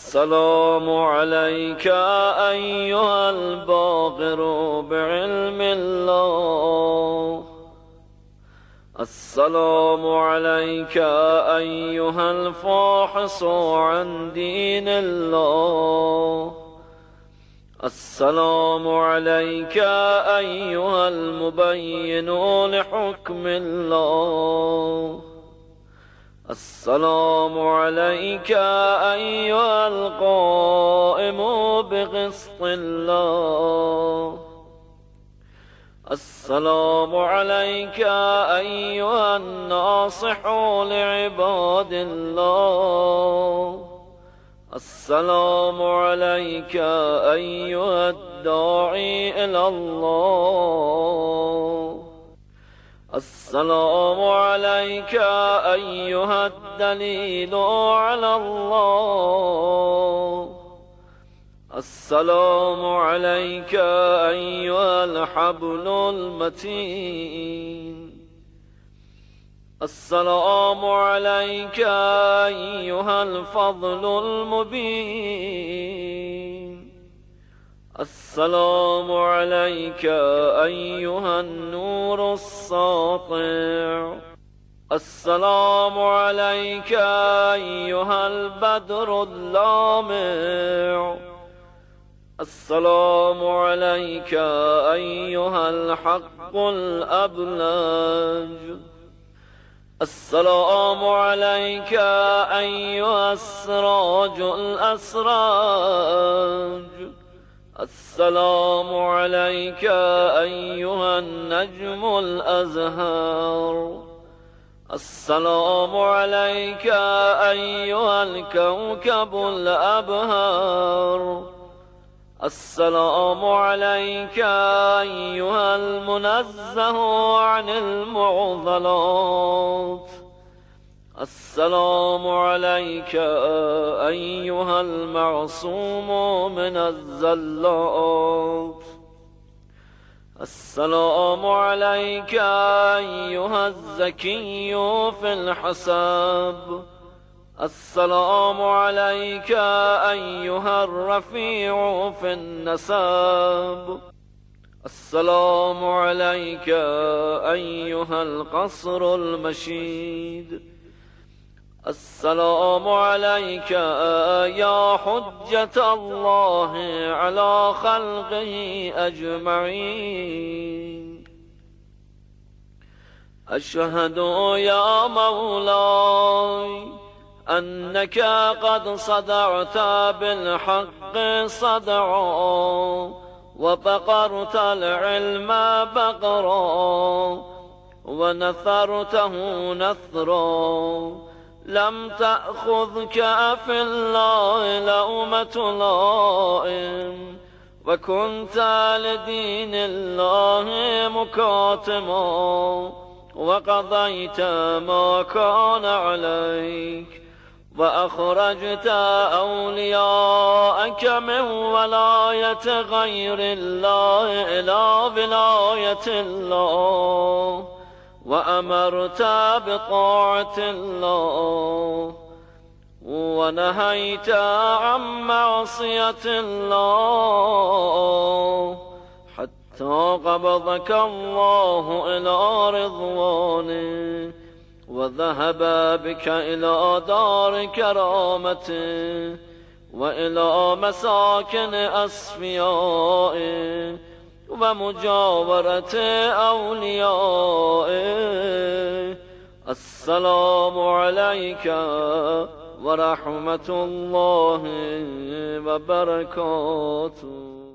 السلام عليك أيها الباقر بعلم الله. السلام عليك أيها الفاحص عن دين الله. السلام عليك أيها المبين لحكم الله. السلام عليك أيها القائم بقسط الله. السلام عليك أيها الناصح لعباد الله. السلام عليك أيها الداعي إلى الله. السلام عليك أيها الدليل على الله. السلام عليك أيها الحبل المتين. السلام عليك أيها الفضل المبين. السلام عليك أيها النور الساطع. السلام عليك أيها البدر اللامع. السلام عليك أيها الحق الأبلج. السلام عليك أيها السراج الأسراج. السلام عليك أيها النجم الأزهر. السلام عليك أيها الكوكب الأبهر. السلام عليك أيها المنزه عن المعضلات. السلام عليك أيها المعصوم من الزلات. السلام عليك أيها الزكي في الحساب. السلام عليك أيها الرفيع في النسب. السلام عليك أيها القصر المشيد. السلام عليك يا حجة الله على خلقه أجمعين. أشهد يا مولاي أنك قد صدعت بالحق صدعا، وبقرت العلم بقرا، ونثرته نثرا. لم تأخذك في الله لومة لائم، وكنت لدين الله مكاتما، وقضيت ما كان عليك، وأخرجت أولياءك من ولاية غير الله إلى ولاية الله، وأمرت بطاعة الله، ونهيت عن معصية الله، حتى قبضك الله إلى رضوانه، وذهب بك إلى دار كرامته، وإلى مساكن أصفيائه، ومجاورة أوليائه. السلام عليك ورحمة الله وبركاته.